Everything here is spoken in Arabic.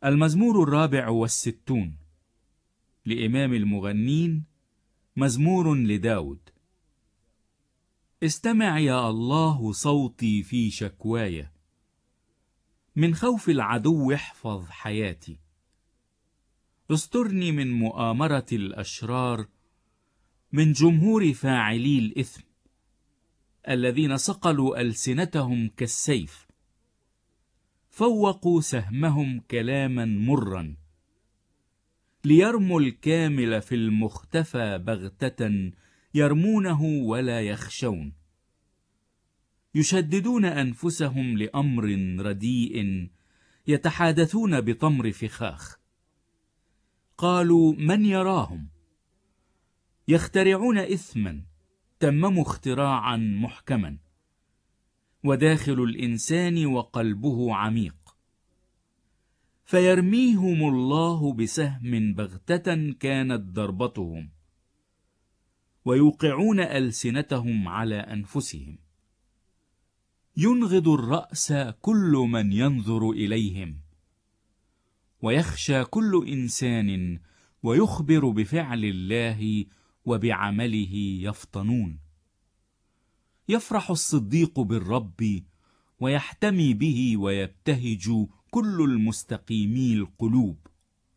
المزمور 64 لإمام المغنين، مزمور لداود. استمع يا الله صوتي في شكواي، من خوف العدو احفظ حياتي. استرني من مؤامرة الأشرار، من جمهور فاعلي الإثم، الذين صقلوا ألسنتهم كالسيف، فوقوا سهمهم كلاما مرا، ليرموا الكامل في المختفى بغتة، يرمونه ولا يخشون. يشددون أنفسهم لأمر رديء، يتحادثون بطمر فخاخ. قالوا من يراهم؟ يخترعون إثما، تمموا اختراعا محكما. وداخل الإنسان وقلبه عميق، فيرميهم الله بسهم بغتة كانت ضربتهم، ويوقعون ألسنتهم على أنفسهم. ينغض الرأس كل من ينظر إليهم، ويخشى كل إنسان، ويخبر بفعل الله وبعمله يفطنون. يفرح الصديق بالرب، ويحتمي به ويبتهج كل المستقيمي القلوب.